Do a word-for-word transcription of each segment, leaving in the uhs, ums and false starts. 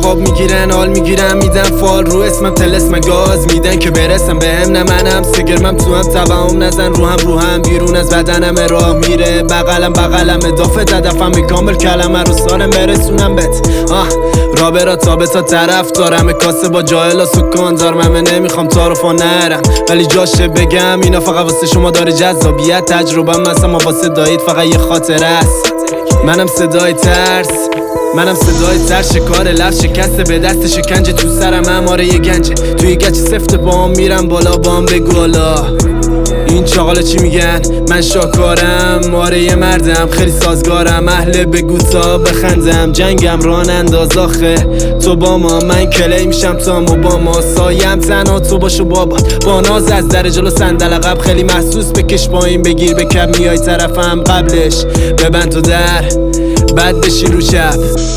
خواب میگیرن حال میگیرن میدن فال رو اسمم تلسم گاز میدن که برسم بهم نه منم سگرمم تو هم توهم نزن رو هم رو هم بیرون از بدنم راه میره بغلم بغلم اضافه هدفم کامل کلمه رو سالم برسونم بت آه را برا تا به تا طرف دارم کاسه با جاهل و سکان دارم من نمیخوام تعارف و نرم ولی جاشه بگم اینا فقط واسه شما داره جذابیت تجربه مثلا ما واسه دایید فقط یه خاطره است منم صدای ترس منم صدای ترس شکار لفظ شکسته به دست شکنجه تو سرم اماره یه گنجه توی گچ سفت پاهم میرم بالا بام بگو حالا این چاقالا چی میگن من شاکارم آره یه مردم خیلی سازگارم اهل بگو تا بخندم جنگم ران انداز آخه تو با ما من کلی میشم تا مباما سایم تنها تو باشو بابا با ناز از در جلو صندل عقب خیلی محسوس بکش پایین بگیر به کپ میای طرفم قبلش ببند تو در بعد بشی رو شب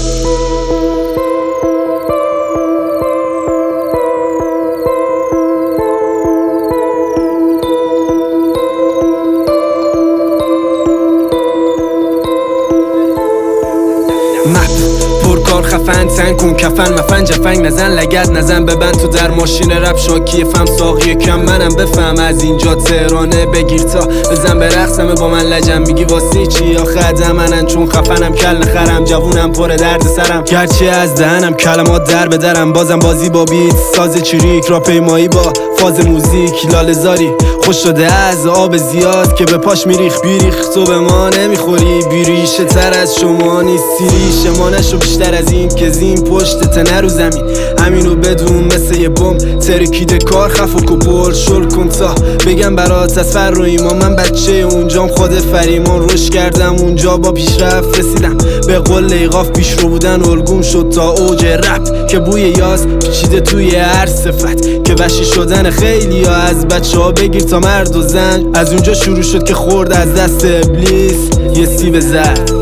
مپ پرکار خفن تن کن کفن مفن جفنگ نزن لگد نزن ببند تو در ماشین رپ شاکی فهم ساقی کم منم بفهم از اینجا تهرانه بگیر تا بزن به رقصمه با من لجم میگی واسه چی آخه ادم منن چون خفنم کل نخرم جوونم پر درد سرم گرچه از دهنم کلمات در بدرم بازم بازی با بیت ساز چریک را پیمایی با فاز موزیک لاله‌زاری خوش شده از آب زیاد که به پاش میریخ بیریخ تو به ما نمیخوری بیریشه تر از شما نیستی ریشه ما نشو بیشتر از این که زین پشت تنه رو زمین همینو بدون مثل یه بم ترکیده کار خف و کپل شل کن تا بگم برات از فر رو ایمان من بچه اونجام خود فریمان روش کردم اونجا با پیشرفت رسیدم به قول لیقاف پیش رو بودن الگوم شد تا اوج رپ که بوی یاز پیچیده توی هر صفت که وحشی شدن خیلی ها از بچه ها بگیر تا مرد و زن از اونجا شروع شد که خورد از دست ابلیس یه سیب زرد